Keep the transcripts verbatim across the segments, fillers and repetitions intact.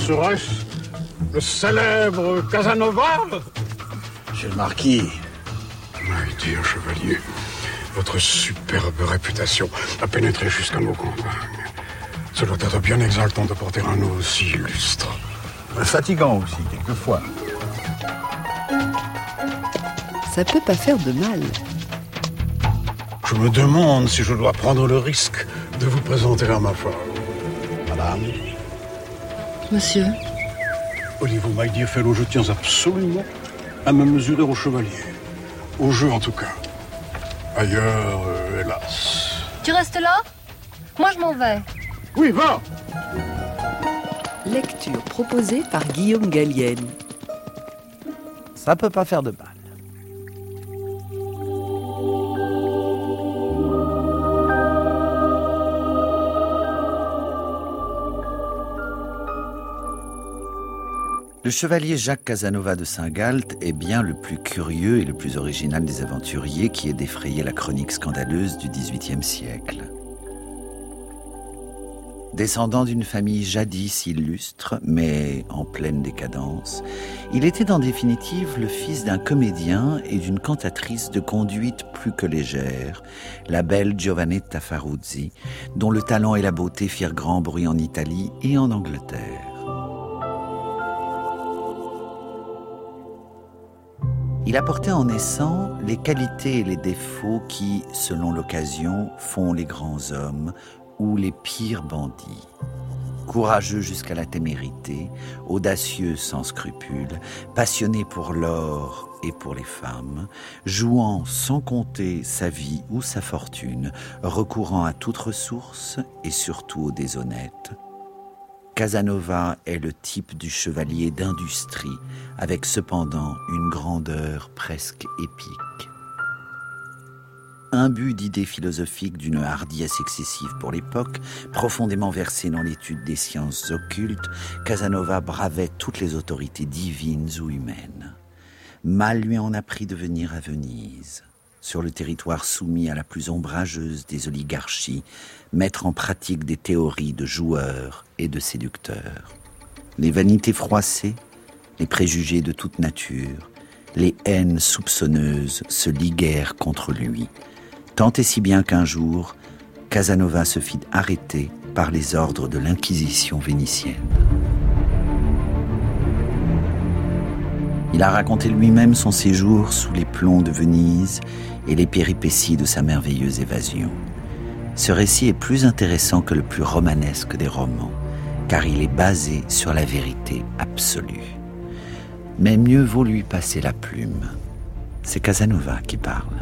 Serait-ce le célèbre Casanova? Monsieur le marquis. My dear chevalier, votre superbe réputation a pénétré jusqu'à nos campagnes. Ce doit être bien exaltant de porter un nom aussi illustre. Fatigant aussi, quelquefois. Ça peut pas faire de mal. Je me demande si je dois prendre le risque de vous présenter à ma femme. Madame. Monsieur. Olive, my dear fellow, je tiens absolument à me mesurer au chevalier. Au jeu, en tout cas. Ailleurs, euh, hélas. Tu restes là? Moi, je m'en vais. Oui, va! Lecture proposée par Guillaume Gallienne. Ça peut pas faire de mal. Le chevalier Jacques Casanova de Saint-Galt est bien le plus curieux et le plus original des aventuriers qui ait défrayé la chronique scandaleuse du dix-huitième siècle. Descendant d'une famille jadis illustre, mais en pleine décadence, il était en définitive le fils d'un comédien et d'une cantatrice de conduite plus que légère, la belle Giovannetta Faruzzi, dont le talent et la beauté firent grand bruit en Italie et en Angleterre. Il apportait en naissant les qualités et les défauts qui, selon l'occasion, font les grands hommes ou les pires bandits. Courageux jusqu'à la témérité, audacieux sans scrupules, passionné pour l'or et pour les femmes, jouant sans compter sa vie ou sa fortune, recourant à toute ressource et surtout aux déshonnêtes, Casanova est le type du chevalier d'industrie, avec cependant une grandeur presque épique. Imbu d'idées philosophiques d'une hardiesse excessive pour l'époque, profondément versé dans l'étude des sciences occultes, Casanova bravait toutes les autorités divines ou humaines. Mal lui en a pris de venir à Venise, sur le territoire soumis à la plus ombrageuse des oligarchies, mettre en pratique des théories de joueurs et de séducteurs. Les vanités froissées, les préjugés de toute nature, les haines soupçonneuses se liguèrent contre lui, tant et si bien qu'un jour, Casanova se fit arrêter par les ordres de l'Inquisition vénitienne. Il a raconté lui-même son séjour sous les plombs de Venise et les péripéties de sa merveilleuse évasion. Ce récit est plus intéressant que le plus romanesque des romans, car il est basé sur la vérité absolue. Mais mieux vaut lui passer la plume. C'est Casanova qui parle.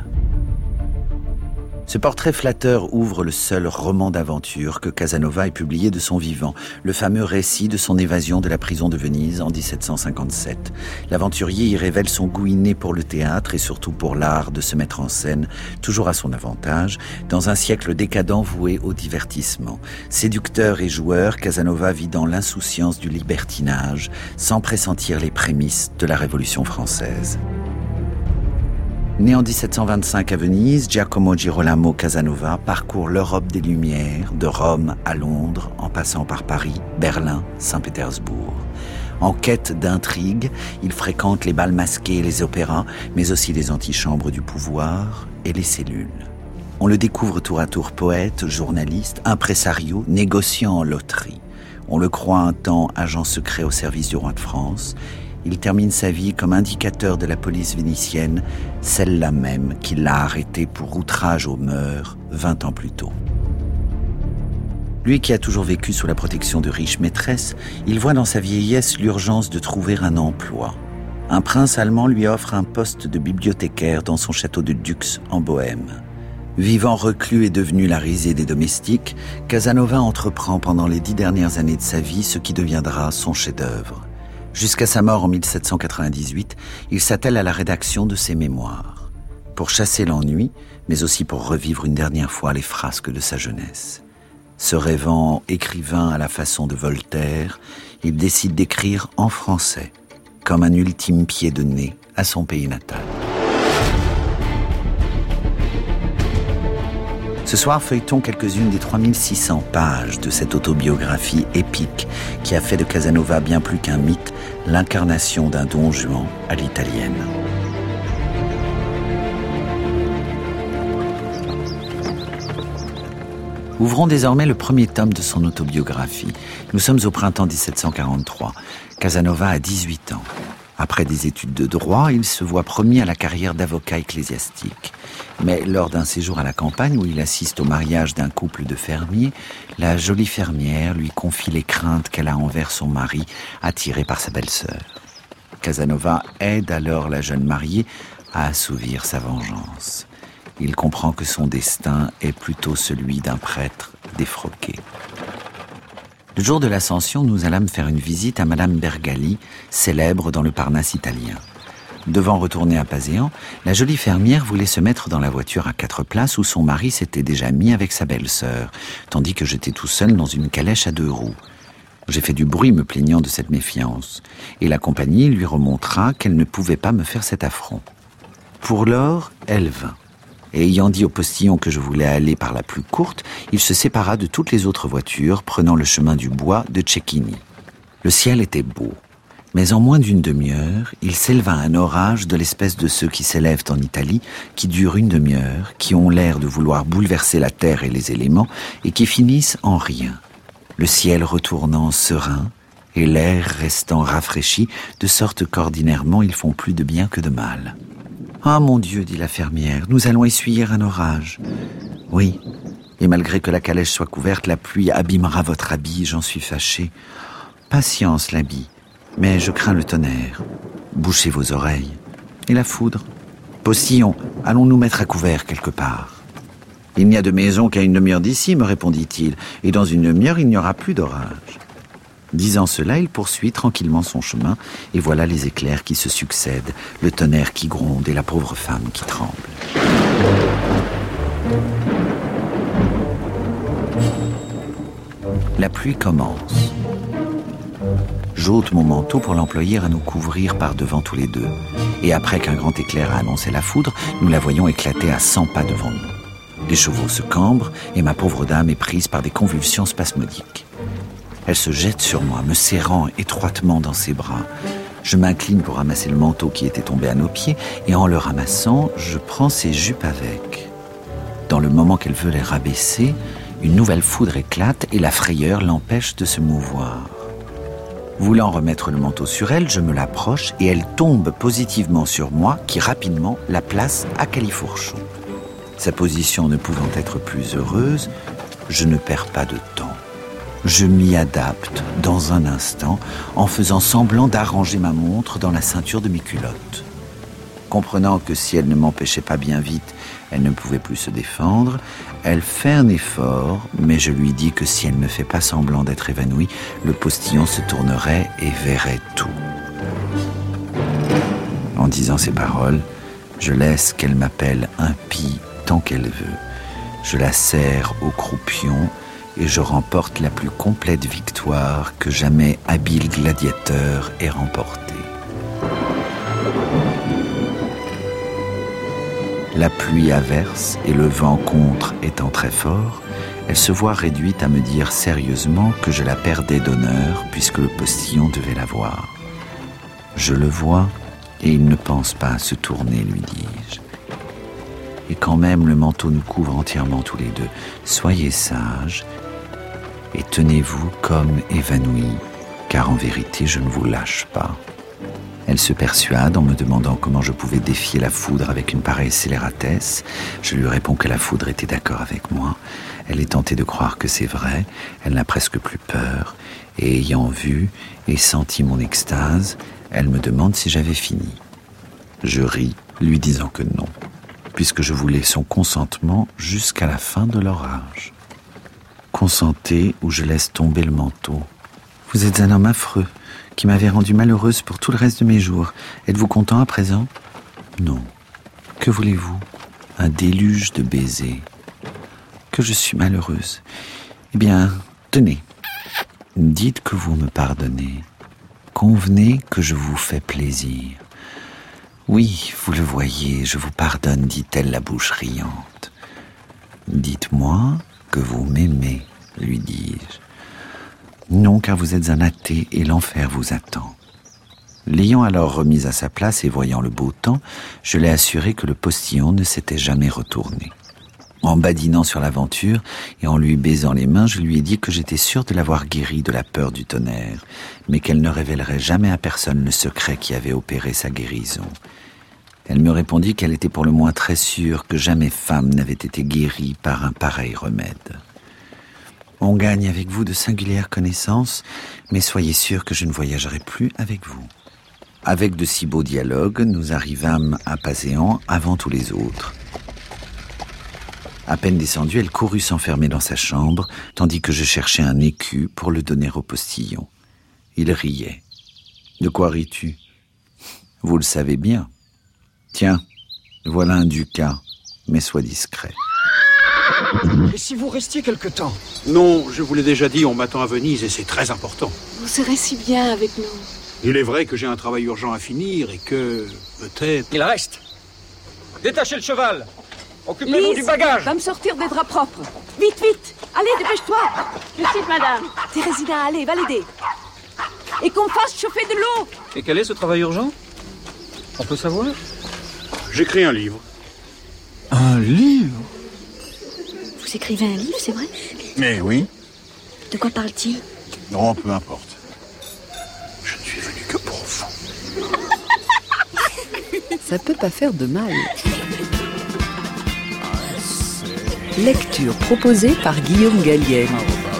Ce portrait flatteur ouvre le seul roman d'aventure que Casanova ait publié de son vivant, le fameux récit de son évasion de la prison de Venise en dix-sept cent cinquante-sept. L'aventurier y révèle son goût inné pour le théâtre et surtout pour l'art de se mettre en scène, toujours à son avantage, dans un siècle décadent voué au divertissement. Séducteur et joueur, Casanova vit dans l'insouciance du libertinage, sans pressentir les prémices de la Révolution française. Né en dix-sept cent vingt-cinq à Venise, Giacomo Girolamo Casanova parcourt l'Europe des Lumières, de Rome à Londres, en passant par Paris, Berlin, Saint-Pétersbourg. En quête d'intrigue, il fréquente les bals masqués et les opéras, mais aussi les antichambres du pouvoir et les cellules. On le découvre tour à tour poète, journaliste, impresario, négociant en loterie. On le croit un temps agent secret au service du roi de France. Il termine sa vie comme indicateur de la police vénitienne, celle-là même qui l'a arrêté pour outrage aux mœurs vingt ans plus tôt. Lui qui a toujours vécu sous la protection de riches maîtresses, il voit dans sa vieillesse l'urgence de trouver un emploi. Un prince allemand lui offre un poste de bibliothécaire dans son château de Dux en Bohême. Vivant reclus et devenu la risée des domestiques, Casanova entreprend pendant les dix dernières années de sa vie ce qui deviendra son chef-d'œuvre. Jusqu'à sa mort en mille sept cent quatre-vingt-dix-huit, il s'attelle à la rédaction de ses mémoires, pour chasser l'ennui, mais aussi pour revivre une dernière fois les frasques de sa jeunesse. Se rêvant écrivain à la façon de Voltaire, il décide d'écrire en français, comme un ultime pied de nez à son pays natal. Ce soir, feuilletons quelques-unes des trois mille six cents pages de cette autobiographie épique qui a fait de Casanova bien plus qu'un mythe, l'incarnation d'un Don Juan à l'italienne. Ouvrons désormais le premier tome de son autobiographie. Nous sommes au printemps dix-sept cent quarante-trois. Casanova a dix-huit ans. Après des études de droit, il se voit promis à la carrière d'avocat ecclésiastique. Mais lors d'un séjour à la campagne où il assiste au mariage d'un couple de fermiers, la jolie fermière lui confie les craintes qu'elle a envers son mari, attiré par sa belle-sœur. Casanova aide alors la jeune mariée à assouvir sa vengeance. Il comprend que son destin est plutôt celui d'un prêtre défroqué. Le jour de l'Ascension, nous allâmes faire une visite à Madame Bergali, célèbre dans le Parnasse italien. Devant retourner à Paséan, la jolie fermière voulait se mettre dans la voiture à quatre places où son mari s'était déjà mis avec sa belle-sœur, tandis que j'étais tout seul dans une calèche à deux roues. J'ai fait du bruit me plaignant de cette méfiance, et la compagnie lui remontra qu'elle ne pouvait pas me faire cet affront. Pour lors, elle vint. Et ayant dit au postillon que je voulais aller par la plus courte, il se sépara de toutes les autres voitures, prenant le chemin du bois de Cecchini. Le ciel était beau, mais en moins d'une demi-heure, il s'éleva un orage de l'espèce de ceux qui s'élèvent en Italie, qui durent une demi-heure, qui ont l'air de vouloir bouleverser la terre et les éléments, et qui finissent en rien. Le ciel retournant serein, et l'air restant rafraîchi, de sorte qu'ordinairement ils font plus de bien que de mal. « Ah, mon Dieu, dit la fermière, nous allons essuyer un orage. »« Oui, et malgré que la calèche soit couverte, la pluie abîmera votre habit, j'en suis fâché. »« Patience, l'habit, mais je crains le tonnerre. Bouchez vos oreilles. Et la foudre ? Postillon, allons nous mettre à couvert quelque part. »« Il n'y a de maison qu'à une demi-heure d'ici, me répondit-il, et dans une demi-heure, il n'y aura plus d'orage. » Disant cela, il poursuit tranquillement son chemin, et voilà les éclairs qui se succèdent, le tonnerre qui gronde et la pauvre femme qui tremble. La pluie commence. J'ôte mon manteau pour l'employer à nous couvrir par devant tous les deux, et après qu'un grand éclair a annoncé la foudre, nous la voyons éclater à cent pas devant nous. Les chevaux se cambrent, et ma pauvre dame est prise par des convulsions spasmodiques. Elle se jette sur moi, me serrant étroitement dans ses bras. Je m'incline pour ramasser le manteau qui était tombé à nos pieds, et en le ramassant, je prends ses jupes avec. Dans le moment qu'elle veut les rabaisser, une nouvelle foudre éclate et la frayeur l'empêche de se mouvoir. Voulant remettre le manteau sur elle, je me l'approche et elle tombe positivement sur moi, qui rapidement la place à califourchon. Sa position ne pouvant être plus heureuse, je ne perds pas de temps. Je m'y adapte dans un instant en faisant semblant d'arranger ma montre dans la ceinture de mes culottes. Comprenant que si elle ne m'empêchait pas bien vite, elle ne pouvait plus se défendre, elle fait un effort, mais je lui dis que si elle ne fait pas semblant d'être évanouie, le postillon se tournerait et verrait tout. En disant ces paroles, je laisse qu'elle m'appelle impie tant qu'elle veut. Je la serre au croupion et je remporte la plus complète victoire que jamais habile gladiateur ait remportée. La pluie averse et le vent contre étant très fort, elle se voit réduite à me dire sérieusement que je la perdais d'honneur puisque le postillon devait la voir. Je le vois et il ne pense pas à se tourner, lui dis-je. Et quand même le manteau nous couvre entièrement tous les deux, soyez sages et tenez-vous comme évanouis, car en vérité je ne vous lâche pas. Elle se persuade en me demandant comment je pouvais défier la foudre avec une pareille scélératesse. Je lui réponds que la foudre était d'accord avec moi. Elle est tentée de croire que c'est vrai, elle n'a presque plus peur, et ayant vu et senti mon extase, elle me demande si j'avais fini. Je ris, lui disant que non, puisque je voulais son consentement jusqu'à la fin de l'orage. Consentez ou je laisse tomber le manteau. Vous êtes un homme affreux, qui m'avait rendue malheureuse pour tout le reste de mes jours. Êtes-vous content à présent ? Non. Que voulez-vous ? Un déluge de baisers. Que je suis malheureuse. Eh bien, tenez. Dites que vous me pardonnez. Convenez que je vous fais plaisir. Oui, vous le voyez, je vous pardonne, dit-elle la bouche riante. Dites-moi que vous m'aimez, lui dis-je. Non, car vous êtes un athée et l'enfer vous attend. L'ayant alors remise à sa place et voyant le beau temps, je l'ai assuré que le postillon ne s'était jamais retourné. En badinant sur l'aventure et en lui baisant les mains, je lui ai dit que j'étais sûr de l'avoir guérie de la peur du tonnerre, mais qu'elle ne révélerait jamais à personne le secret qui avait opéré sa guérison. Elle me répondit qu'elle était pour le moins très sûre que jamais femme n'avait été guérie par un pareil remède. On gagne avec vous de singulières connaissances, mais soyez sûr que je ne voyagerai plus avec vous. Avec de si beaux dialogues, nous arrivâmes à Paséan avant tous les autres. À peine descendue, elle courut s'enfermer dans sa chambre, tandis que je cherchais un écu pour le donner au postillon. Il riait. « De quoi ris-tu ? Vous le savez bien. Tiens, voilà un ducat, mais sois discret. » Et si vous restiez quelque temps ? Non, je vous l'ai déjà dit, on m'attend à Venise et c'est très important. Vous serez si bien avec nous. Il est vrai que j'ai un travail urgent à finir et que, peut-être... Il reste. Détachez le cheval. Occupez-vous du bagage. Va me sortir des draps propres. Vite, vite. Allez, dépêche-toi. Je suis madame. Thérésina, allez, va l'aider. Et qu'on fasse chauffer de l'eau. Et quel est ce travail urgent ? On peut savoir ? J'écris un livre. Un livre ? Vous écrivez un livre, c'est vrai ? Mais oui. De quoi parle-t-il ? Non, peu importe. Je ne suis venu que pour vous. Ça peut pas faire de mal. Lecture proposée par Guillaume Gallienne.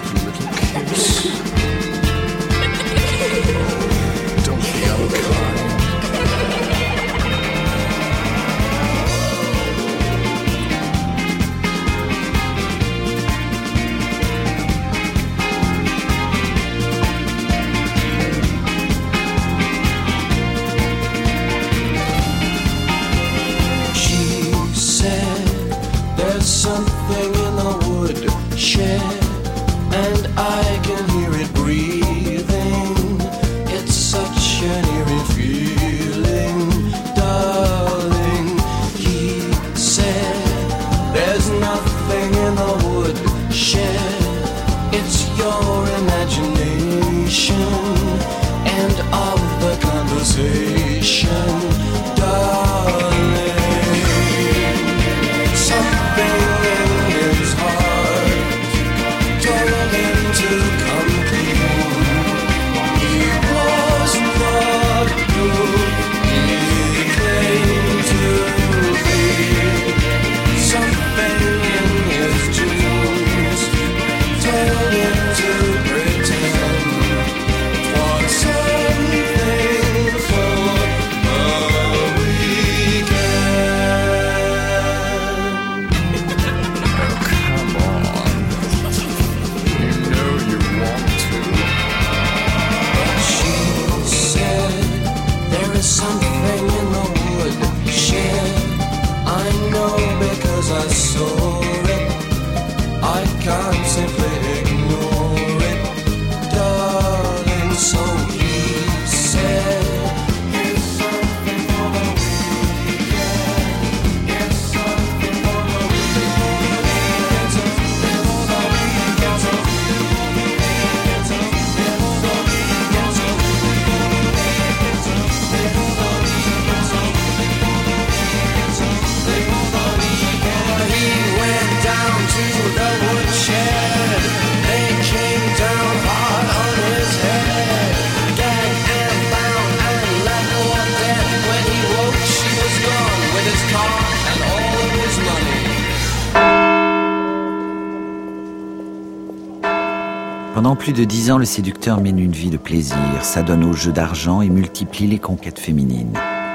Pendant plus de dix ans, le séducteur mène une vie de plaisir, s'adonne aux jeux d'argent et multiplie les conquêtes féminines.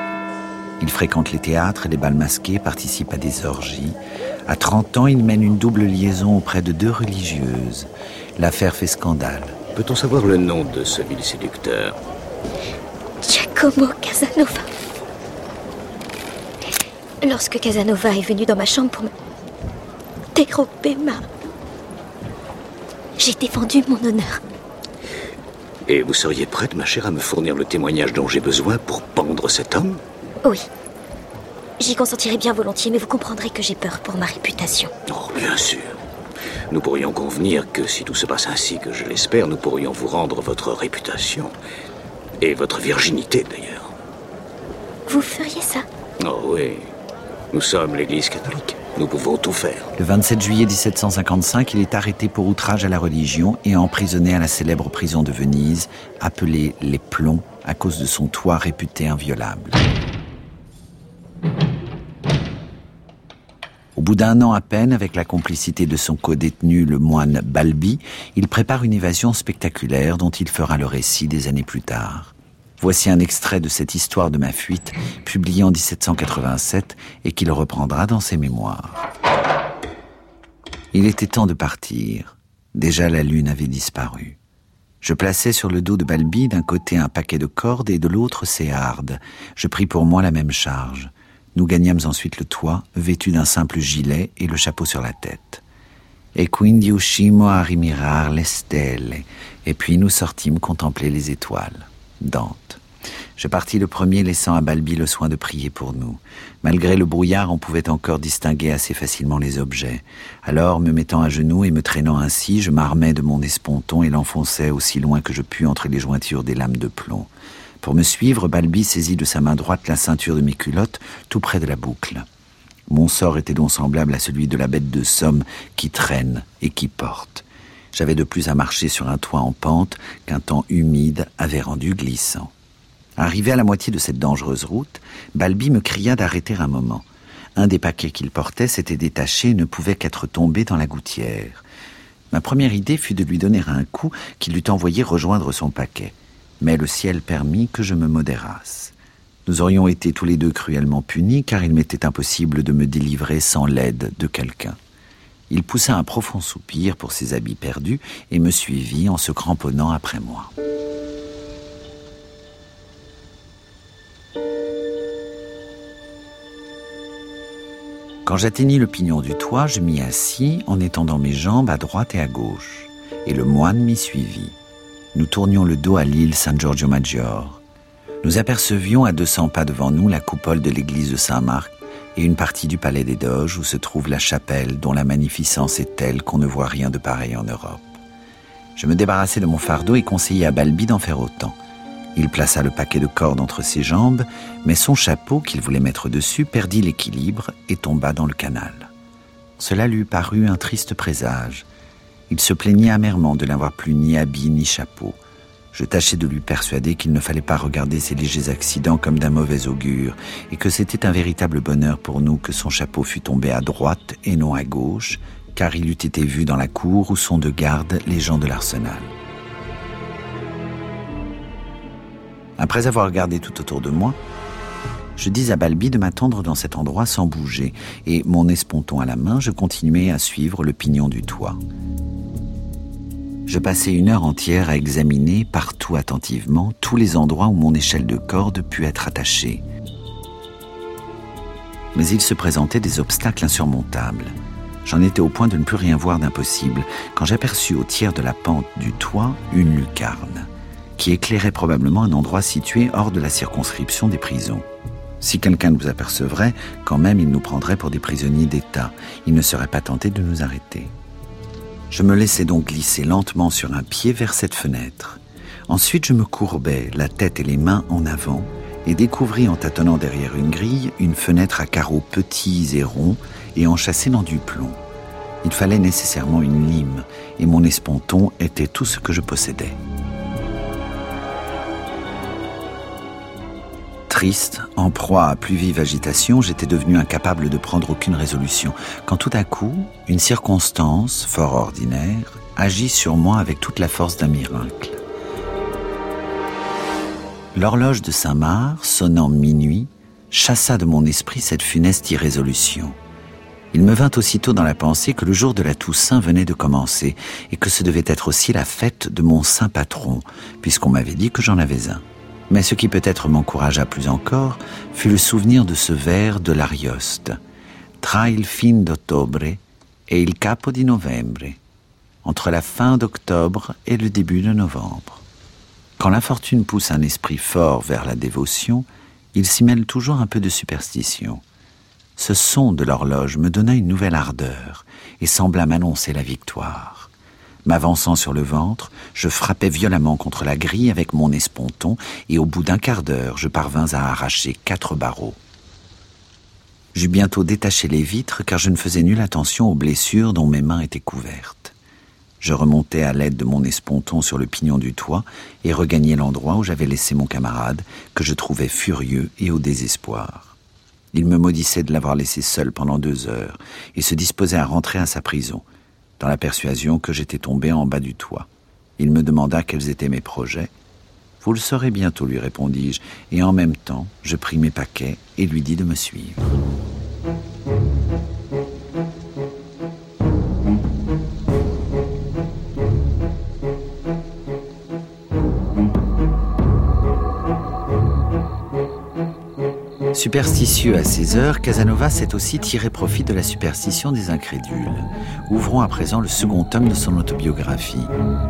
Il fréquente les théâtres et les bals masqués, participe à des orgies. À trente ans, il mène une double liaison auprès de deux religieuses. L'affaire fait scandale. Peut-on savoir le nom de ce vil séducteur ? Giacomo Casanova. Lorsque Casanova est venu dans ma chambre pour me dérober ma... J'ai défendu mon honneur. Et vous seriez prête, ma chère, à me fournir le témoignage dont j'ai besoin pour pendre cet homme ? Oui. J'y consentirai bien volontiers, mais vous comprendrez que j'ai peur pour ma réputation. Oh, bien sûr. Nous pourrions convenir que si tout se passe ainsi que je l'espère, nous pourrions vous rendre votre réputation. Et votre virginité, d'ailleurs. Vous feriez ça? Oh oui. Nous sommes l'Église catholique. Nous pouvons tout faire. Le vingt-sept juillet dix-sept cent cinquante-cinq, il est arrêté pour outrage à la religion et emprisonné à la célèbre prison de Venise, appelée Les Plombs, à cause de son toit réputé inviolable. Au bout d'un an à peine, avec la complicité de son codétenu, le moine Balbi, il prépare une évasion spectaculaire dont il fera le récit des années plus tard. Voici un extrait de cette histoire de ma fuite, publié en dix-sept cent quatre-vingt-sept et qu'il reprendra dans ses mémoires. Il était temps de partir. Déjà la lune avait disparu. Je plaçai sur le dos de Balbi d'un côté un paquet de cordes et de l'autre ses hardes. Je pris pour moi la même charge. Nous gagnâmes ensuite le toit, vêtu d'un simple gilet et le chapeau sur la tête. Et quindi uscimmo a rimirar le stelle. Et puis nous sortîmes contempler les étoiles. Dante. Je partis le premier, laissant à Balbi le soin de prier pour nous. Malgré le brouillard, on pouvait encore distinguer assez facilement les objets. Alors, me mettant à genoux et me traînant ainsi, je m'armai de mon esponton et l'enfonçai aussi loin que je pus entre les jointures des lames de plomb. Pour me suivre, Balbi saisit de sa main droite la ceinture de mes culottes, tout près de la boucle. Mon sort était donc semblable à celui de la bête de Somme qui traîne et qui porte. J'avais de plus à marcher sur un toit en pente qu'un temps humide avait rendu glissant. Arrivé à la moitié de cette dangereuse route, Balbi me cria d'arrêter un moment. Un des paquets qu'il portait s'était détaché et ne pouvait qu'être tombé dans la gouttière. Ma première idée fut de lui donner un coup qui l'eût envoyé rejoindre son paquet. Mais le ciel permit que je me modérasse. Nous aurions été tous les deux cruellement punis, car il m'était impossible de me délivrer sans l'aide de quelqu'un. Il poussa un profond soupir pour ses habits perdus et me suivit en se cramponnant après moi. Quand j'atteignis le pignon du toit, je m'y assis en étendant mes jambes à droite et à gauche, et le moine m'y suivit. Nous tournions le dos à l'île San Giorgio Maggiore. Nous apercevions à deux cents pas devant nous la coupole de l'église de Saint-Marc et une partie du palais des Doges où se trouve la chapelle dont la magnificence est telle qu'on ne voit rien de pareil en Europe. Je me débarrassai de mon fardeau et conseillai à Balbi d'en faire autant. Il plaça le paquet de cordes entre ses jambes, mais son chapeau, qu'il voulait mettre dessus, perdit l'équilibre et tomba dans le canal. Cela lui parut un triste présage. Il se plaignit amèrement de n'avoir plus ni habit ni chapeau. Je tâchai de lui persuader qu'il ne fallait pas regarder ces légers accidents comme d'un mauvais augure, et que c'était un véritable bonheur pour nous que son chapeau fût tombé à droite et non à gauche, car il eût été vu dans la cour où sont de garde les gens de l'arsenal. Après avoir regardé tout autour de moi, je dis à Balbi de m'attendre dans cet endroit sans bouger, et mon esponton à la main, je continuai à suivre le pignon du toit. Je passai une heure entière à examiner, partout attentivement, tous les endroits où mon échelle de corde put être attachée. Mais il se présentait des obstacles insurmontables. J'en étais au point de ne plus rien voir d'impossible, quand j'aperçus au tiers de la pente du toit une lucarne, qui éclairait probablement un endroit situé hors de la circonscription des prisons. Si quelqu'un nous apercevrait, quand même il nous prendrait pour des prisonniers d'État. Il ne serait pas tenté de nous arrêter. Je me laissai donc glisser lentement sur un pied vers cette fenêtre. Ensuite, je me courbai, la tête et les mains en avant, et découvris en tâtonnant derrière une grille une fenêtre à carreaux petits et ronds et enchâssés dans du plomb. Il fallait nécessairement une lime, et mon esponton était tout ce que je possédais. Triste, en proie à plus vive agitation, j'étais devenu incapable de prendre aucune résolution, quand tout à coup, une circonstance, fort ordinaire, agit sur moi avec toute la force d'un miracle. L'horloge de Saint-Marc, sonnant minuit, chassa de mon esprit cette funeste irrésolution. Il me vint aussitôt dans la pensée que le jour de la Toussaint venait de commencer, et que ce devait être aussi la fête de mon saint patron, puisqu'on m'avait dit que j'en avais un. Mais ce qui peut-être m'encouragea plus encore fut le souvenir de ce vers de l'Arioste. Tra il fin d'ottobre et il capo di novembre. Entre la fin d'octobre et le début de novembre. Quand l'infortune pousse un esprit fort vers la dévotion, il s'y mêle toujours un peu de superstition. Ce son de l'horloge me donna une nouvelle ardeur et sembla m'annoncer la victoire. M'avançant sur le ventre, je frappais violemment contre la grille avec mon esponton et au bout d'un quart d'heure, je parvins à arracher quatre barreaux. J'eus bientôt détaché les vitres car je ne faisais nulle attention aux blessures dont mes mains étaient couvertes. Je remontai à l'aide de mon esponton sur le pignon du toit et regagnai l'endroit où j'avais laissé mon camarade, que je trouvais furieux et au désespoir. Il me maudissait de l'avoir laissé seul pendant deux heures et se disposait à rentrer à sa prison, dans la persuasion que j'étais tombé en bas du toit. Il me demanda quels étaient mes projets. « Vous le saurez bientôt, lui répondis-je, et en même temps, je pris mes paquets et lui dis de me suivre. Superstitieux à ses heures, Casanova s'est aussi tiré profit de la superstition des incrédules. Ouvrons à présent le second tome de son autobiographie.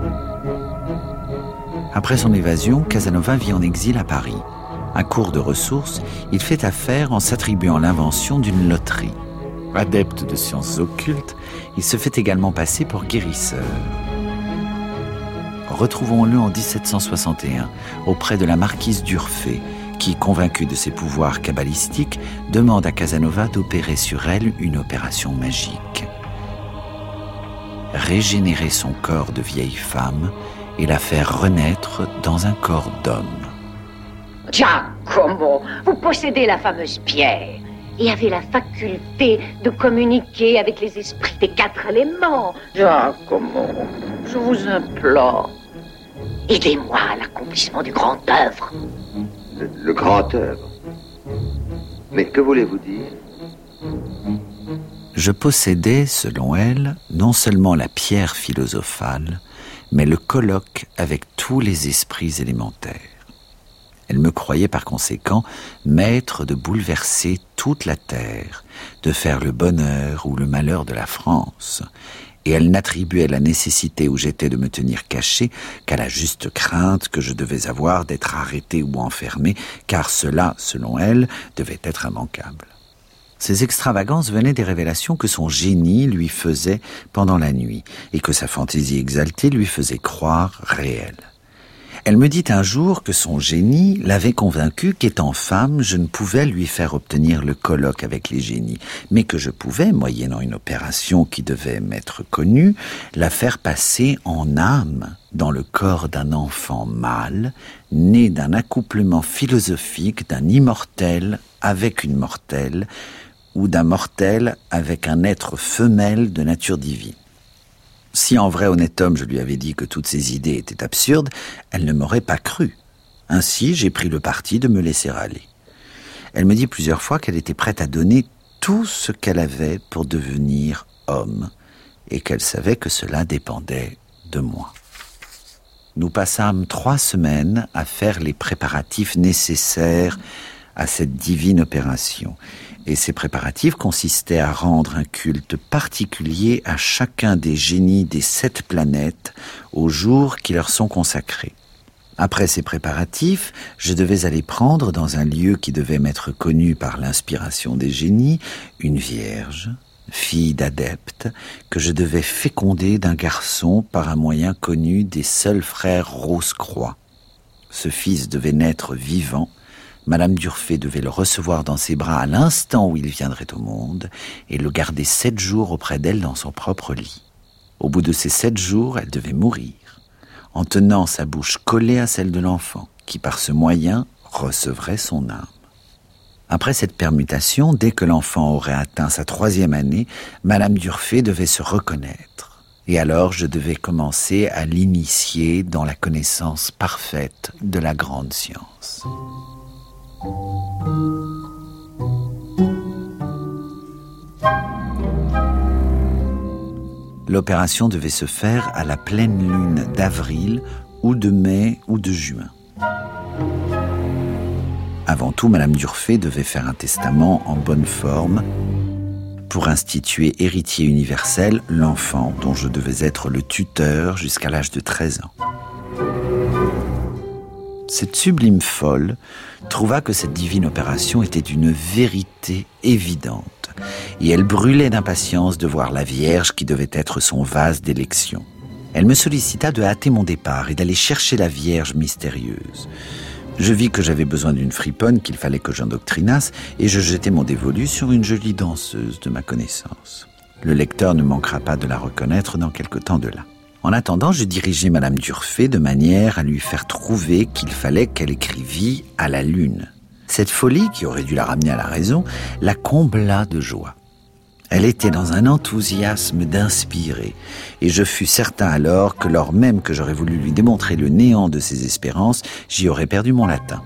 Après son évasion, Casanova vit en exil à Paris. À court de ressources, il fait affaire en s'attribuant l'invention d'une loterie. Adepte de sciences occultes, il se fait également passer pour guérisseur. Retrouvons-le en dix-sept cent soixante et un, auprès de la marquise d'Urfé, qui, convaincue de ses pouvoirs cabalistiques, demande à Casanova d'opérer sur elle une opération magique. Régénérer son corps de vieille femme et la faire renaître dans un corps d'homme. Giacomo, vous possédez la fameuse pierre et avez la faculté de communiquer avec les esprits des quatre éléments. Giacomo, je vous implore, aidez-moi à l'accomplissement du grand œuvre. Le, le grand œuvre. Mais que voulez-vous dire? Je possédais, selon elle, non seulement la pierre philosophale, mais le colloque avec tous les esprits élémentaires. Elle me croyait par conséquent maître de bouleverser toute la terre, de faire le bonheur ou le malheur de la France, et elle n'attribuait la nécessité où j'étais de me tenir caché qu'à la juste crainte que je devais avoir d'être arrêté ou enfermé, car cela, selon elle, devait être immanquable. Ces extravagances venaient des révélations que son génie lui faisait pendant la nuit, et que sa fantaisie exaltée lui faisait croire réelles. Elle me dit un jour que son génie l'avait convaincu qu'étant femme, je ne pouvais lui faire obtenir le colloque avec les génies, mais que je pouvais, moyennant une opération qui devait m'être connue, la faire passer en âme dans le corps d'un enfant mâle, né d'un accouplement philosophique d'un immortel avec une mortelle, ou d'un mortel avec un être femelle de nature divine. Si en vrai honnête homme je lui avais dit que toutes ces idées étaient absurdes, elle ne m'aurait pas cru. Ainsi, j'ai pris le parti de me laisser aller. Elle me dit plusieurs fois qu'elle était prête à donner tout ce qu'elle avait pour devenir homme, et qu'elle savait que cela dépendait de moi. Nous passâmes trois semaines à faire les préparatifs nécessaires à cette divine opération. Et ces préparatifs consistaient à rendre un culte particulier à chacun des génies des sept planètes aux jours qui leur sont consacrés. Après ces préparatifs, je devais aller prendre dans un lieu qui devait m'être connu par l'inspiration des génies, une vierge, fille d'adepte, que je devais féconder d'un garçon par un moyen connu des seuls frères Rose-Croix. Ce fils devait naître vivant. Madame d'Urfé devait le recevoir dans ses bras à l'instant où il viendrait au monde et le garder sept jours auprès d'elle dans son propre lit. Au bout de ces sept jours, elle devait mourir, en tenant sa bouche collée à celle de l'enfant, qui par ce moyen recevrait son âme. Après cette permutation, dès que l'enfant aurait atteint sa troisième année, Madame d'Urfé devait se reconnaître. Et alors je devais commencer à l'initier dans la connaissance parfaite de la grande science. L'opération devait se faire à la pleine lune d'avril ou de mai ou de juin. Avant tout, Madame d'Urfé devait faire un testament en bonne forme pour instituer héritier universel l'enfant dont je devais être le tuteur jusqu'à l'âge de treize ans. Cette sublime folle trouva que cette divine opération était d'une vérité évidente, et elle brûlait d'impatience de voir la Vierge qui devait être son vase d'élection. Elle me sollicita de hâter mon départ et d'aller chercher la Vierge mystérieuse. Je vis que j'avais besoin d'une friponne qu'il fallait que j'endoctrinasse, et je jetai mon dévolu sur une jolie danseuse de ma connaissance. Le lecteur ne manquera pas de la reconnaître dans quelque temps de là. En attendant, je dirigeai Madame d'Urfé de manière à lui faire trouver qu'il fallait qu'elle écrivît à la lune. Cette folie, qui aurait dû la ramener à la raison, la combla de joie. Elle était dans un enthousiasme d'inspirer, et je fus certain alors que lors même que j'aurais voulu lui démontrer le néant de ses espérances, j'y aurais perdu mon latin.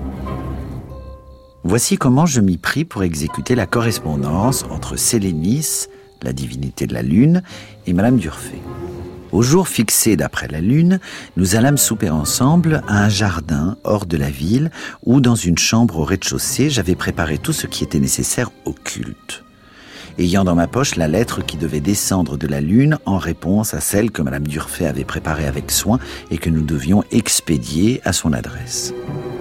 Voici comment je m'y pris pour exécuter la correspondance entre Sélénis, la divinité de la lune, et Madame d'Urfé. Au jour fixé d'après la lune, nous allâmes souper ensemble à un jardin hors de la ville où, dans une chambre au rez-de-chaussée, j'avais préparé tout ce qui était nécessaire au culte. Ayant dans ma poche la lettre qui devait descendre de la lune en réponse à celle que Madame d'Urfé avait préparée avec soin et que nous devions expédier à son adresse.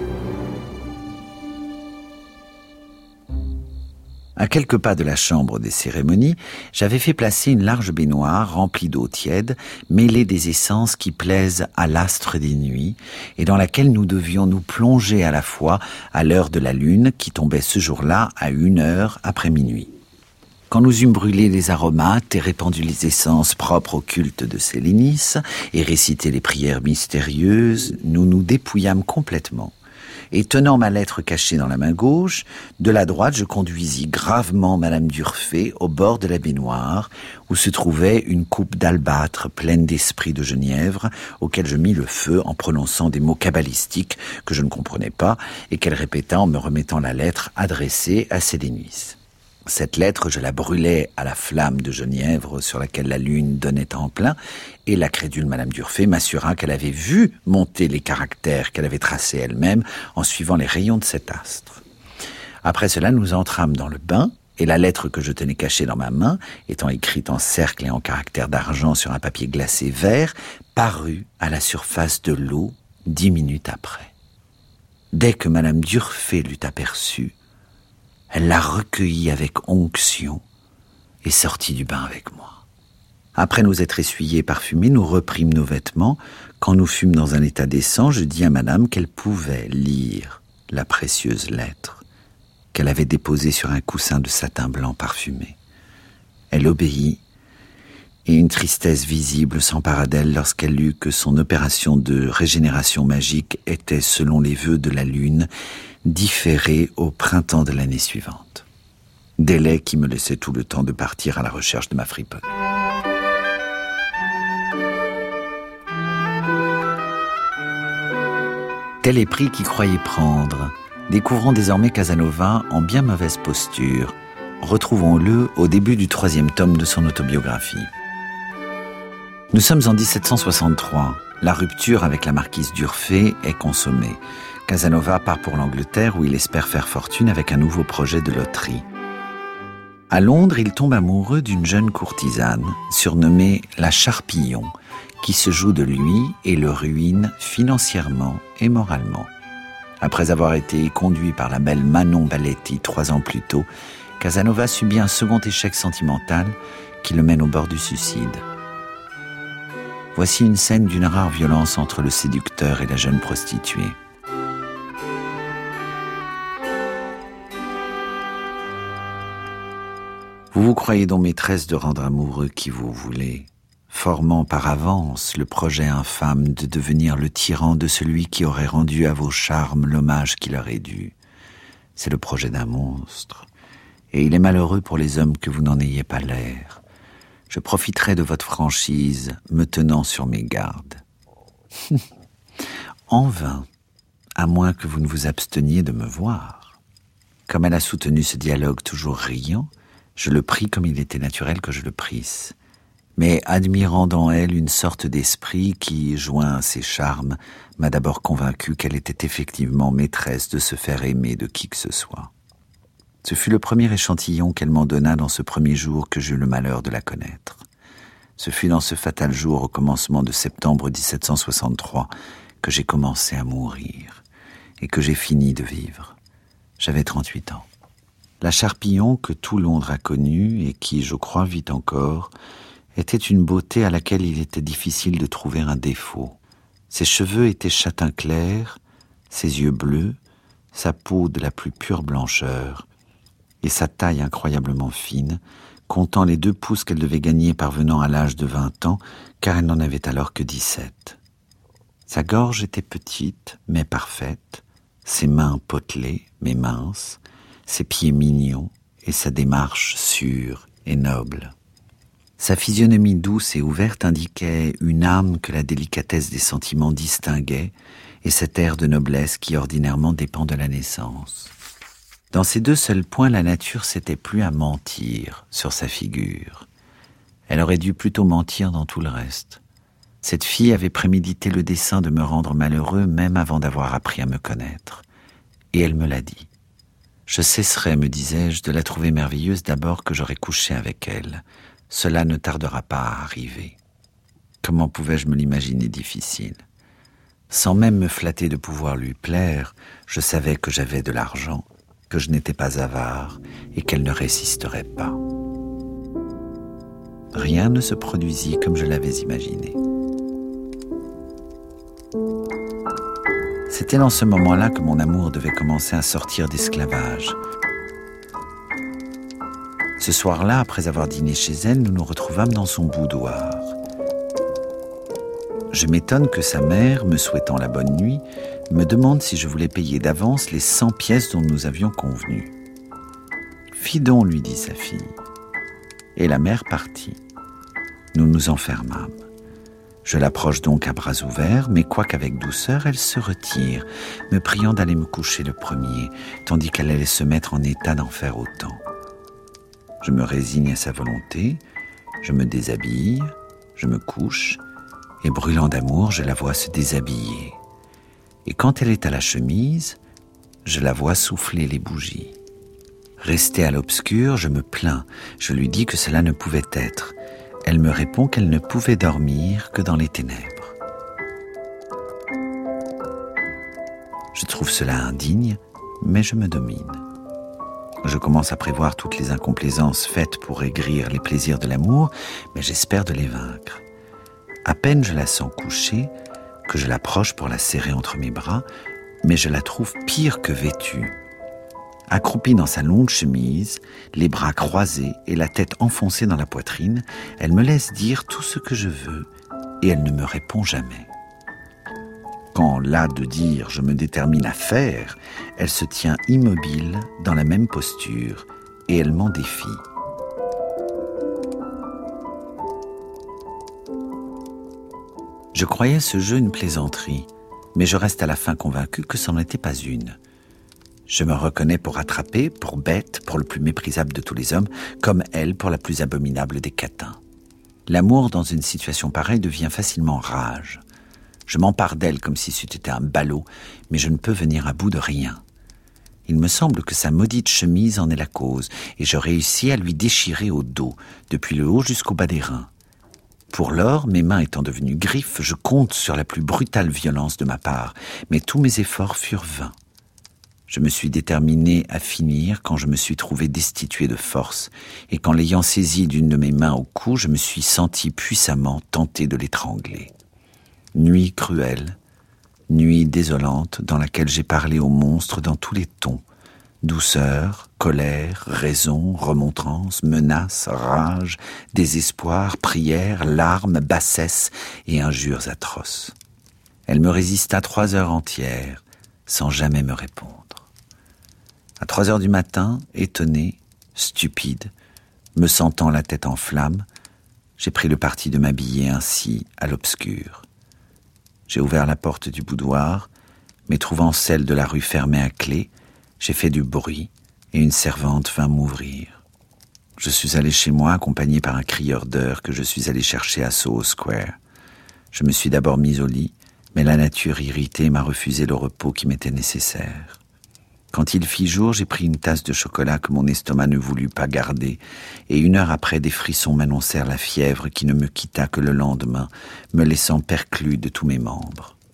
À quelques pas de la chambre des cérémonies, j'avais fait placer une large baignoire remplie d'eau tiède, mêlée des essences qui plaisent à l'astre des nuits, et dans laquelle nous devions nous plonger à la fois à l'heure de la lune, qui tombait ce jour-là à une heure après minuit. Quand nous eûmes brûlé les aromates et répandu les essences propres au culte de Sélénis, et récité les prières mystérieuses, nous nous dépouillâmes complètement. Et tenant ma lettre cachée dans la main gauche, de la droite je conduisis gravement Madame d'Urfé au bord de la baignoire, où se trouvait une coupe d'albâtre pleine d'esprit de genièvre, auquel je mis le feu en prononçant des mots kabbalistiques que je ne comprenais pas, et qu'elle répéta en me remettant la lettre adressée à Sélénis. Cette lettre, je la brûlais à la flamme de genièvre sur laquelle la lune donnait en plein, et la crédule Madame d'Urfé m'assura qu'elle avait vu monter les caractères qu'elle avait tracés elle-même en suivant les rayons de cet astre. Après cela, nous entrâmes dans le bain, et la lettre que je tenais cachée dans ma main, étant écrite en cercle et en caractères d'argent sur un papier glacé vert, parut à la surface de l'eau dix minutes après. Dès que Madame d'Urfé l'eut aperçue, elle la recueillit avec onction et sortit du bain avec moi. Après nous être essuyés et parfumés, nous reprîmes nos vêtements. Quand nous fûmes dans un état décent, je dis à Madame qu'elle pouvait lire la précieuse lettre qu'elle avait déposée sur un coussin de satin blanc parfumé. Elle obéit, et une tristesse visible s'empara d'elle lorsqu'elle lut que son opération de régénération magique était, selon les vœux de la lune, différée au printemps de l'année suivante. Délai qui me laissait tout le temps de partir à la recherche de ma friponne. Tel est pris qui croyait prendre. Découvrons désormais Casanova en bien mauvaise posture. Retrouvons-le au début du troisième tome de son autobiographie. Nous sommes en dix-sept cent soixante-trois. La rupture avec la marquise d'Urfé est consommée. Casanova part pour l'Angleterre où il espère faire fortune avec un nouveau projet de loterie. À Londres, il tombe amoureux d'une jeune courtisane, surnommée la Charpillon, qui se joue de lui et le ruine financièrement et moralement. Après avoir été conduit par la belle Manon Baletti trois ans plus tôt, Casanova subit un second échec sentimental qui le mène au bord du suicide. Voici une scène d'une rare violence entre le séducteur et la jeune prostituée. Vous vous croyez donc maîtresse de rendre amoureux qui vous voulez, formant par avance le projet infâme de devenir le tyran de celui qui aurait rendu à vos charmes l'hommage qui leur est dû. C'est le projet d'un monstre, et il est malheureux pour les hommes que vous n'en ayez pas l'air. Je profiterai de votre franchise, me tenant sur mes gardes. En vain, à moins que vous ne vous absteniez de me voir. Comme elle a soutenu ce dialogue toujours riant, je le pris comme il était naturel que je le prisse, mais admirant dans elle une sorte d'esprit qui, joint à ses charmes, m'a d'abord convaincu qu'elle était effectivement maîtresse de se faire aimer de qui que ce soit. Ce fut le premier échantillon qu'elle m'en donna dans ce premier jour que j'eus le malheur de la connaître. Ce fut dans ce fatal jour, au commencement de septembre dix-sept cent soixante-trois, que j'ai commencé à mourir et que j'ai fini de vivre. J'avais trente-huit ans. La Charpillon que tout Londres a connue et qui, je crois, vit encore, était une beauté à laquelle il était difficile de trouver un défaut. Ses cheveux étaient châtain clair, ses yeux bleus, sa peau de la plus pure blancheur, et sa taille incroyablement fine, comptant les deux pouces qu'elle devait gagner parvenant à l'âge de vingt ans, car elle n'en avait alors que dix-sept. Sa gorge était petite, mais parfaite, ses mains potelées, mais minces, ses pieds mignons, et sa démarche sûre et noble. Sa physionomie douce et ouverte indiquait une âme que la délicatesse des sentiments distinguait, et cet air de noblesse qui ordinairement dépend de la naissance. Dans ces deux seuls points, la nature s'était plu à mentir sur sa figure. Elle aurait dû plutôt mentir dans tout le reste. Cette fille avait prémédité le dessein de me rendre malheureux même avant d'avoir appris à me connaître. Et elle me l'a dit. Je cesserai, me disais-je, de la trouver merveilleuse d'abord que j'aurai couché avec elle. Cela ne tardera pas à arriver. Comment pouvais-je me l'imaginer difficile ? Sans même me flatter de pouvoir lui plaire, je savais que j'avais de l'argent, que je n'étais pas avare et qu'elle ne résisterait pas. Rien ne se produisit comme je l'avais imaginé. C'était dans ce moment-là que mon amour devait commencer à sortir d'esclavage. Ce soir-là, après avoir dîné chez elle, nous nous retrouvâmes dans son boudoir. Je m'étonne que sa mère, me souhaitant la bonne nuit, me demande si je voulais payer d'avance les cent pièces dont nous avions convenu. « Fi donc, lui dit sa fille. » Et la mère partit. Nous nous enfermâmes. Je l'approche donc à bras ouverts, mais quoiqu'avec douceur, elle se retire, me priant d'aller me coucher le premier, tandis qu'elle allait se mettre en état d'en faire autant. Je me résigne à sa volonté, je me déshabille, je me couche, et brûlant d'amour, je la vois se déshabiller. Et quand elle est à la chemise, je la vois souffler les bougies. Restée à l'obscur, je me plains, je lui dis que cela ne pouvait être. Elle me répond qu'elle ne pouvait dormir que dans les ténèbres. Je trouve cela indigne, mais je me domine. Je commence à prévoir toutes les incomplaisances faites pour aigrir les plaisirs de l'amour, mais j'espère de les vaincre. À peine je la sens couchée, que je l'approche pour la serrer entre mes bras, mais je la trouve pire que vêtue. Accroupie dans sa longue chemise, les bras croisés et la tête enfoncée dans la poitrine, elle me laisse dire tout ce que je veux et elle ne me répond jamais. Quand, las de dire je me détermine à faire, elle se tient immobile dans la même posture et elle m'en défie. Je croyais ce jeu une plaisanterie, mais je reste à la fin convaincu que ce n'en était pas une. Je me reconnais pour attrapée, pour bête, pour le plus méprisable de tous les hommes, comme elle pour la plus abominable des catins. L'amour dans une situation pareille devient facilement rage. Je m'empare d'elle comme si c'eût été un ballot, mais je ne peux venir à bout de rien. Il me semble que sa maudite chemise en est la cause, et je réussis à lui déchirer au dos, depuis le haut jusqu'au bas des reins. Pour lors, mes mains étant devenues griffes, je compte sur la plus brutale violence de ma part, mais tous mes efforts furent vains. Je me suis déterminé à finir quand je me suis trouvé destitué de force, et qu'en l'ayant saisi d'une de mes mains au cou, je me suis senti puissamment tenté de l'étrangler. Nuit cruelle, nuit désolante dans laquelle j'ai parlé au monstre dans tous les tons, douceur, colère, raison, remontrance, menace, rage, désespoir, prière, larmes, bassesse et injures atroces. Elle me résista trois heures entières, sans jamais me répondre. À trois heures du matin, étonné, stupide, me sentant la tête en flammes, j'ai pris le parti de m'habiller ainsi à l'obscur. J'ai ouvert la porte du boudoir, mais trouvant celle de la rue fermée à clé, j'ai fait du bruit et une servante vint m'ouvrir. Je suis allé chez moi accompagné par un crieur d'heures que je suis allé chercher à Soho Square. Je me suis d'abord mis au lit, mais la nature irritée m'a refusé le repos qui m'était nécessaire. Quand il fit jour, j'ai pris une tasse de chocolat que mon estomac ne voulut pas garder, et une heure après, des frissons m'annoncèrent la fièvre qui ne me quitta que le lendemain, me laissant perclus de tous mes membres.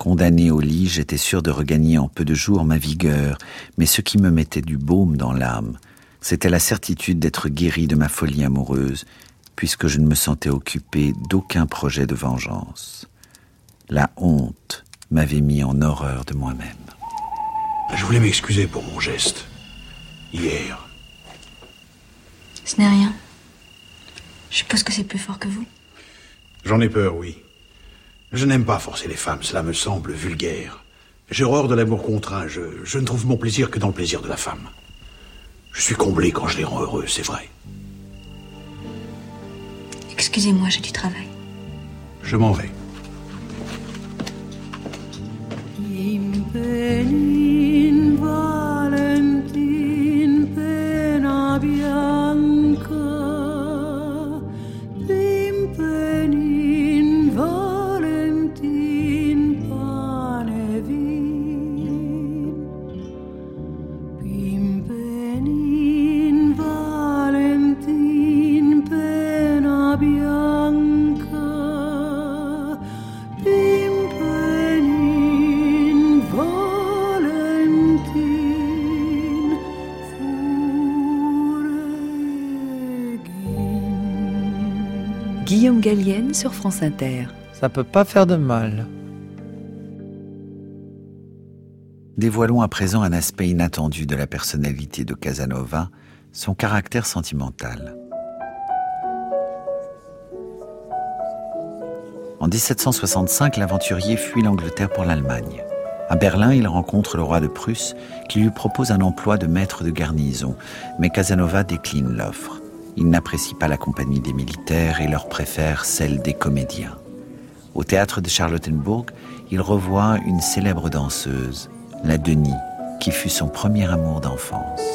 Condamné au lit, j'étais sûr de regagner en peu de jours ma vigueur, mais ce qui me mettait du baume dans l'âme, c'était la certitude d'être guéri de ma folie amoureuse, puisque je ne me sentais occupé d'aucun projet de vengeance. La honte m'avait mis en horreur de moi-même. Je voulais m'excuser pour mon geste. Hier. Ce n'est rien. Je suppose que c'est plus fort que vous. J'en ai peur, oui. Je n'aime pas forcer les femmes, cela me semble vulgaire. J'ai horreur de l'amour contraint, je, je ne trouve mon plaisir que dans le plaisir de la femme. Je suis comblé quand je les rends heureux, c'est vrai. Excusez-moi, j'ai du travail. Je m'en vais. Guillaume Gallienne sur France Inter. Ça peut pas faire de mal. Dévoilons à présent un aspect inattendu de la personnalité de Casanova, son caractère sentimental. En dix-sept cent soixante-cinq, l'aventurier fuit l'Angleterre pour l'Allemagne. À Berlin, il rencontre le roi de Prusse qui lui propose un emploi de maître de garnison, mais Casanova décline l'offre. Il n'apprécie pas la compagnie des militaires et leur préfère celle des comédiens. Au théâtre de Charlottenburg, il revoit une célèbre danseuse, la Denis, qui fut son premier amour d'enfance.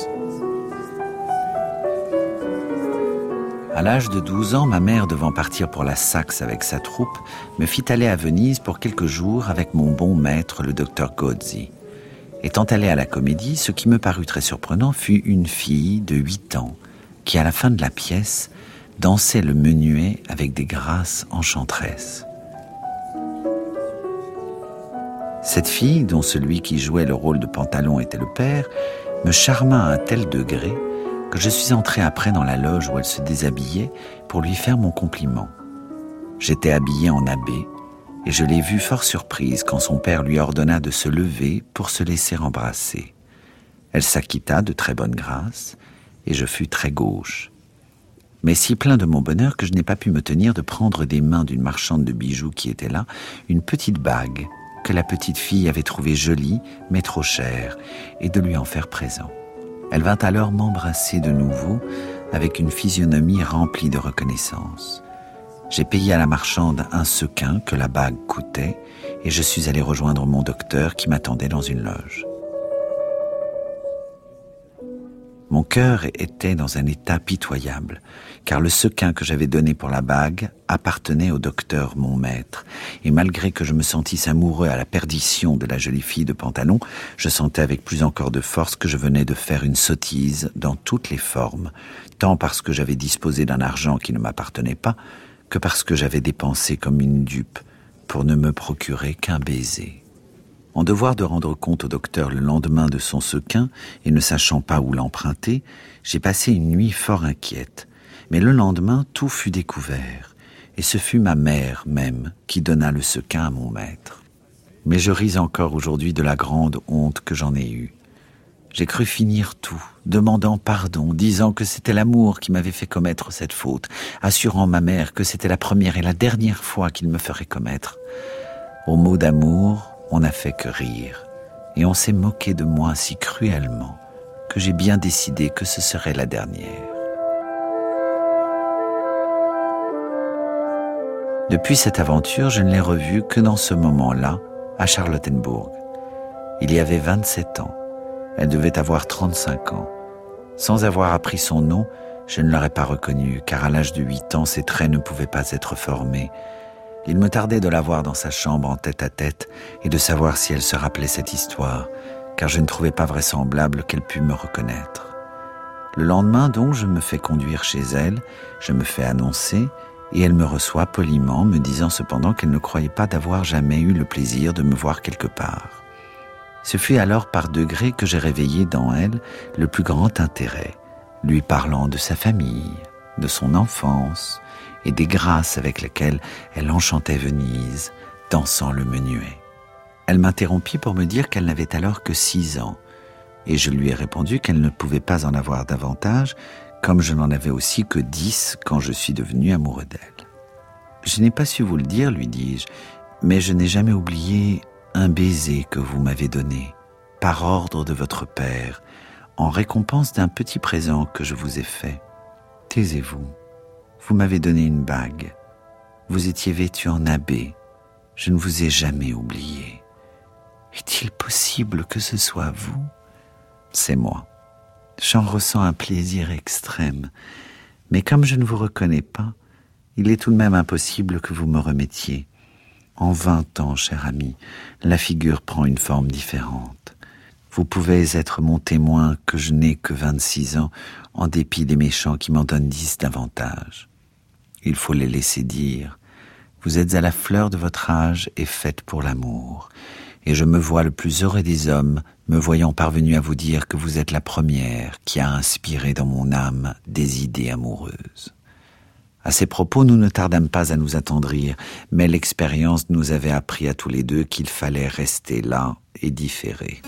À l'âge de douze ans, ma mère, devant partir pour la Saxe avec sa troupe, me fit aller à Venise pour quelques jours avec mon bon maître, le docteur Gozzi. Étant allé à la comédie, ce qui me parut très surprenant fut une fille de huit ans, qui, à la fin de la pièce, dansait le menuet avec des grâces enchanteresses. Cette fille, dont celui qui jouait le rôle de Pantalon était le père, me charma à un tel degré que je suis entré après dans la loge où elle se déshabillait pour lui faire mon compliment. J'étais habillé en abbé et je l'ai vue fort surprise quand son père lui ordonna de se lever pour se laisser embrasser. Elle s'acquitta de très bonne grâce et je fus très gauche. Mais si plein de mon bonheur que je n'ai pas pu me tenir de prendre des mains d'une marchande de bijoux qui était là une petite bague que la petite fille avait trouvée jolie mais trop chère et de lui en faire présent. Elle vint alors m'embrasser de nouveau avec une physionomie remplie de reconnaissance. J'ai payé à la marchande un sequin que la bague coûtait et je suis allé rejoindre mon docteur qui m'attendait dans une loge. Mon cœur était dans un état pitoyable, car le sequin que j'avais donné pour la bague appartenait au docteur, mon maître, et malgré que je me sentisse amoureux à la perdition de la jolie fille de Pantalon, je sentais avec plus encore de force que je venais de faire une sottise dans toutes les formes, tant parce que j'avais disposé d'un argent qui ne m'appartenait pas, que parce que j'avais dépensé comme une dupe pour ne me procurer qu'un baiser. En devoir de rendre compte au docteur le lendemain de son sequin, et ne sachant pas où l'emprunter, j'ai passé une nuit fort inquiète. Mais le lendemain, tout fut découvert, et ce fut ma mère même qui donna le sequin à mon maître. Mais je ris encore aujourd'hui de la grande honte que j'en ai eue. J'ai cru finir tout, demandant pardon, disant que c'était l'amour qui m'avait fait commettre cette faute, assurant ma mère que c'était la première et la dernière fois qu'il me ferait commettre. Au mot d'amour, on n'a fait que rire, et on s'est moqué de moi si cruellement que j'ai bien décidé que ce serait la dernière. Depuis cette aventure, je ne l'ai revue que dans ce moment-là, à Charlottenburg. Il y avait vingt-sept ans. Elle devait avoir trente-cinq ans. Sans avoir appris son nom, je ne l'aurais pas reconnue, car à l'âge de huit ans, ses traits ne pouvaient pas être formés. Il me tardait de la voir dans sa chambre en tête-à-tête et de savoir si elle se rappelait cette histoire, car je ne trouvais pas vraisemblable qu'elle pût me reconnaître. Le lendemain donc, je me fais conduire chez elle, je me fais annoncer, Et elle me reçoit poliment, me disant cependant qu'elle ne croyait pas d'avoir jamais eu le plaisir de me voir quelque part. Ce fut alors par degrés que j'ai réveillé dans elle le plus grand intérêt, lui parlant de sa famille, de son enfance et des grâces avec lesquelles elle enchantait Venise, dansant le menuet. Elle m'interrompit pour me dire qu'elle n'avait alors que six ans, et je lui ai répondu qu'elle ne pouvait pas en avoir davantage, comme je n'en avais aussi que dix quand je suis devenu amoureux d'elle. Je n'ai pas su vous le dire, lui dis-je, mais je n'ai jamais oublié un baiser que vous m'avez donné, par ordre de votre père, en récompense d'un petit présent que je vous ai fait. Taisez-vous, vous m'avez donné une bague. Vous étiez vêtu en abbé, je ne vous ai jamais oublié. Est-il possible que ce soit vous ? C'est moi. J'en ressens un plaisir extrême, mais comme je ne vous reconnais pas, il est tout de même impossible que vous me remettiez. En vingt ans, cher ami, la figure prend une forme différente. Vous pouvez être mon témoin que je n'ai que vingt-six ans, en dépit des méchants qui m'en donnent dix davantage. Il faut les laisser dire. Vous êtes à la fleur de votre âge et faite pour l'amour. Et je me vois le plus heureux des hommes, me voyant parvenu à vous dire que vous êtes la première qui a inspiré dans mon âme des idées amoureuses. À ces propos, nous ne tardâmes pas à nous attendrir, mais l'expérience nous avait appris à tous les deux qu'il fallait rester là et différer.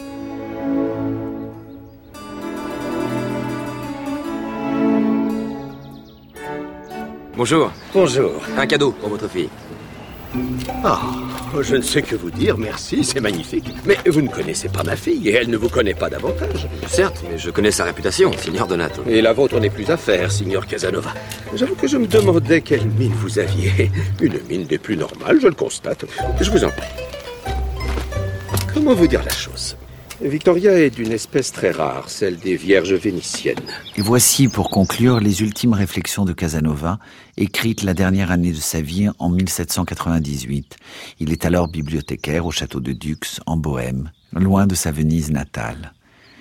Bonjour. Bonjour. Un cadeau pour votre fille. Ah, je ne sais que vous dire, merci, c'est magnifique. Mais vous ne connaissez pas ma fille et elle ne vous connaît pas davantage. Certes, mais je connais sa réputation, signor Donato. Et la vôtre n'est plus à faire, signor Casanova. J'avoue que je me demandais quelle mine vous aviez. Une mine des plus normales, je le constate. Je vous en prie. Comment vous dire la chose ? Victoria est d'une espèce très rare, celle des vierges vénitiennes. Et voici, pour conclure, les ultimes réflexions de Casanova, écrites la dernière année de sa vie en mille sept cent quatre-vingt-dix-huit. Il est alors bibliothécaire au château de Dux, en Bohême, loin de sa Venise natale.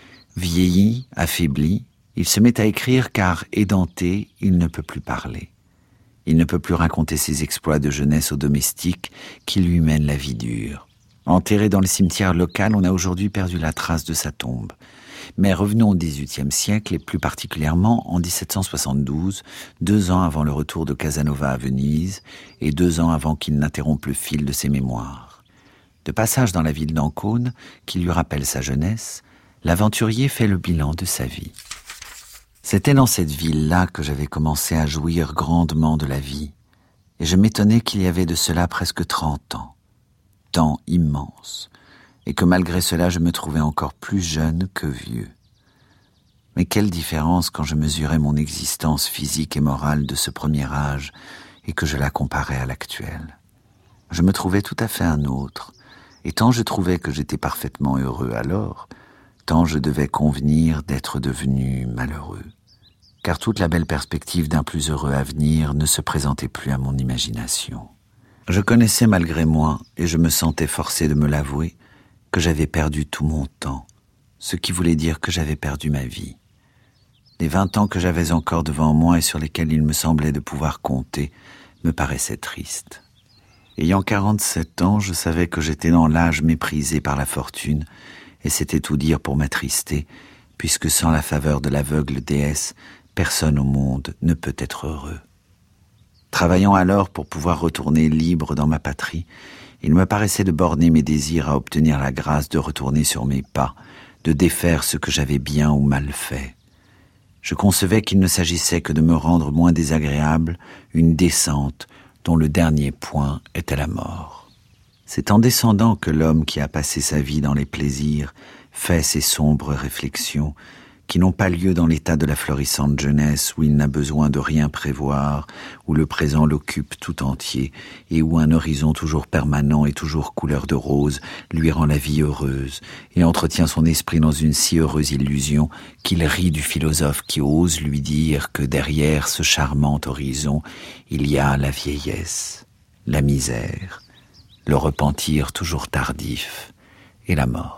Vieilli, affaibli, il se met à écrire car, édenté, il ne peut plus parler. Il ne peut plus raconter ses exploits de jeunesse aux domestiques qui lui mènent la vie dure. Enterré dans le cimetière local, on a aujourd'hui perdu la trace de sa tombe. Mais revenons au dix-huitième siècle, et plus particulièrement en dix-sept cent soixante-douze, deux ans avant le retour de Casanova à Venise, et deux ans avant qu'il n'interrompe le fil de ses mémoires. De passage dans la ville d'Ancône, qui lui rappelle sa jeunesse, l'aventurier fait le bilan de sa vie. C'était dans cette ville-là que j'avais commencé à jouir grandement de la vie, et je m'étonnais qu'il y avait de cela presque trente ans. Temps immense, et que malgré cela je me trouvais encore plus jeune que vieux. Mais quelle différence quand je mesurais mon existence physique et morale de ce premier âge et que je la comparais à l'actuelle. Je me trouvais tout à fait un autre, et tant je trouvais que j'étais parfaitement heureux alors, tant je devais convenir d'être devenu malheureux, car toute la belle perspective d'un plus heureux avenir ne se présentait plus à mon imagination. Je connaissais malgré moi, et je me sentais forcé de me l'avouer, que j'avais perdu tout mon temps, ce qui voulait dire que j'avais perdu ma vie. Les vingt ans que j'avais encore devant moi et sur lesquels il me semblait de pouvoir compter me paraissaient tristes. Ayant quarante-sept ans, je savais que j'étais dans l'âge méprisé par la fortune, et c'était tout dire pour m'attrister, puisque sans la faveur de l'aveugle déesse, personne au monde ne peut être heureux. Travaillant alors pour pouvoir retourner libre dans ma patrie, il me paraissait de borner mes désirs à obtenir la grâce de retourner sur mes pas, de défaire ce que j'avais bien ou mal fait. Je concevais qu'il ne s'agissait que de me rendre moins désagréable, une descente dont le dernier point était la mort. C'est en descendant que l'homme qui a passé sa vie dans les plaisirs fait ces sombres réflexions qui n'ont pas lieu dans l'état de la florissante jeunesse où il n'a besoin de rien prévoir, où le présent l'occupe tout entier et où un horizon toujours permanent et toujours couleur de rose lui rend la vie heureuse et entretient son esprit dans une si heureuse illusion qu'il rit du philosophe qui ose lui dire que derrière ce charmant horizon, il y a la vieillesse, la misère, le repentir toujours tardif et la mort.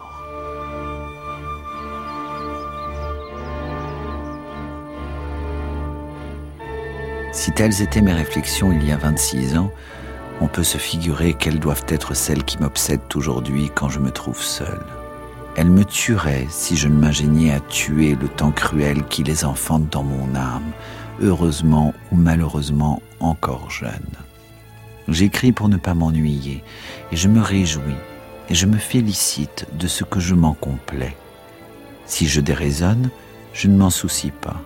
Si telles étaient mes réflexions il y a vingt-six ans, on peut se figurer quelles doivent être celles qui m'obsèdent aujourd'hui quand je me trouve seul. Elles me tueraient si je ne m'ingéniais à tuer le temps cruel qui les enfante dans mon âme, heureusement ou malheureusement encore jeune. J'écris pour ne pas m'ennuyer, et je me réjouis, et je me félicite de ce que je m'en complais. Si je déraisonne, je ne m'en soucie pas.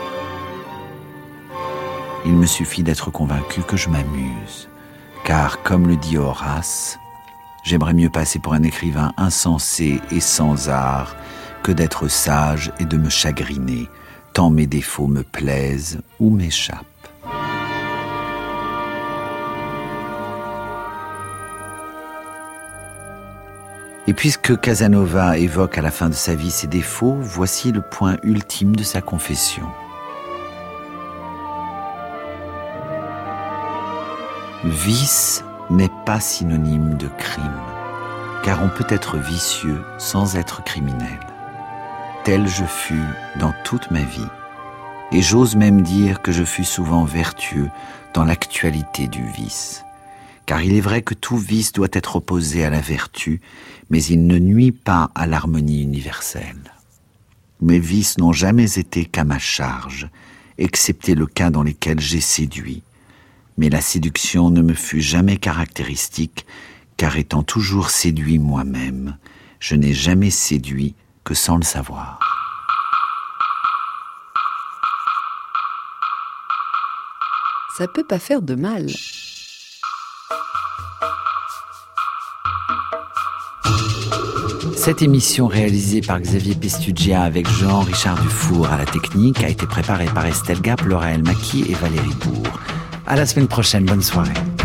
Il me suffit d'être convaincu que je m'amuse, car, comme le dit Horace, j'aimerais mieux passer pour un écrivain insensé et sans art que d'être sage et de me chagriner, tant mes défauts me plaisent ou m'échappent. Et puisque Casanova évoque à la fin de sa vie ses défauts, voici le point ultime de sa confession. Vice n'est pas synonyme de crime, car on peut être vicieux sans être criminel. Tel je fus dans toute ma vie, et j'ose même dire que je fus souvent vertueux dans l'actualité du vice. Car il est vrai que tout vice doit être opposé à la vertu, mais il ne nuit pas à l'harmonie universelle. Mes vices n'ont jamais été qu'à ma charge, excepté le cas dans lesquels j'ai séduit. Mais la séduction ne me fut jamais caractéristique, car étant toujours séduit moi-même, je n'ai jamais séduit que sans le savoir. Ça peut pas faire de mal. Cette émission réalisée par Xavier Pestugia avec Jean-Richard Dufour à la technique a été préparée par Estelle Gap, Laura Elmaki et Valérie Bourg. À la semaine prochaine, bonne soirée.